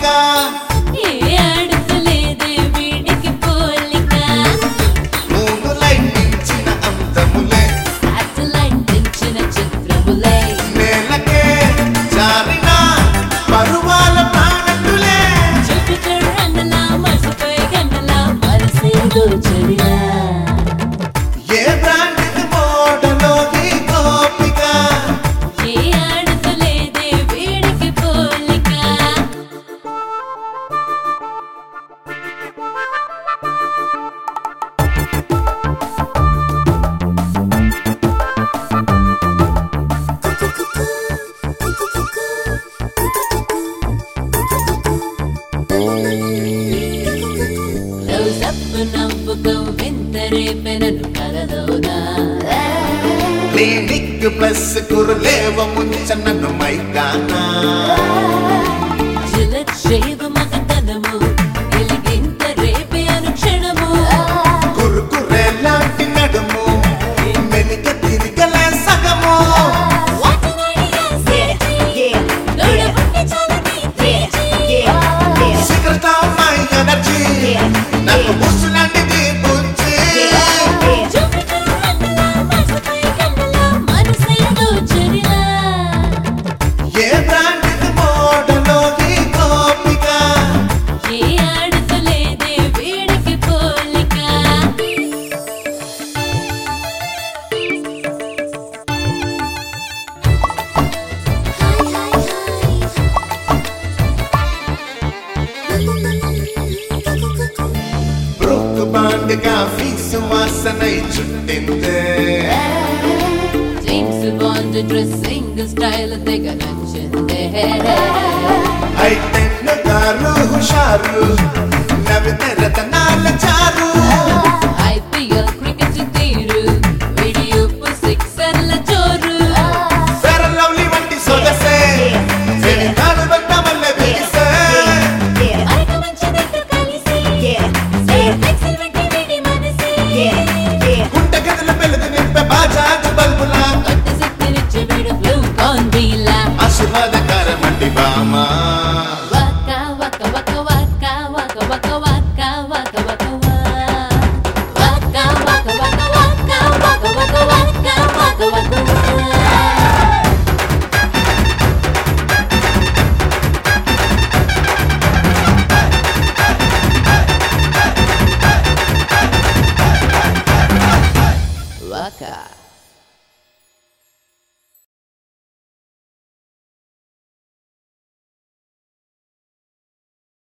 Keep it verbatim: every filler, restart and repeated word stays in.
clinic plus కురులేవ ముంచనను మైదానా జిలెట్ షేవ్ మగతనము ఎలిగింత రేపే అనుక్షణము కురుకురే లాంటి నడుము మెలిక తిరిగలే సగము సీక్రెట్ ఆఫ్ మై ఎనర్జీ నాకు ముసులాంటిది బుజ్జి ఏ బ్రాండ్ మోడలో ఈ గోపిక ఏ ఆడుతలేదే వీడికి పోలిక బ్రూక్ బాండ్ గా ఫీసు వాసనై చుట్టిందే జేమ్స్ బాండ్ డ్రెస్సింగ్ స్టైల్ తెగ నచ్చిందే ఐ టెన్ గారు హుషారు నవ్వితే రతనాల చారు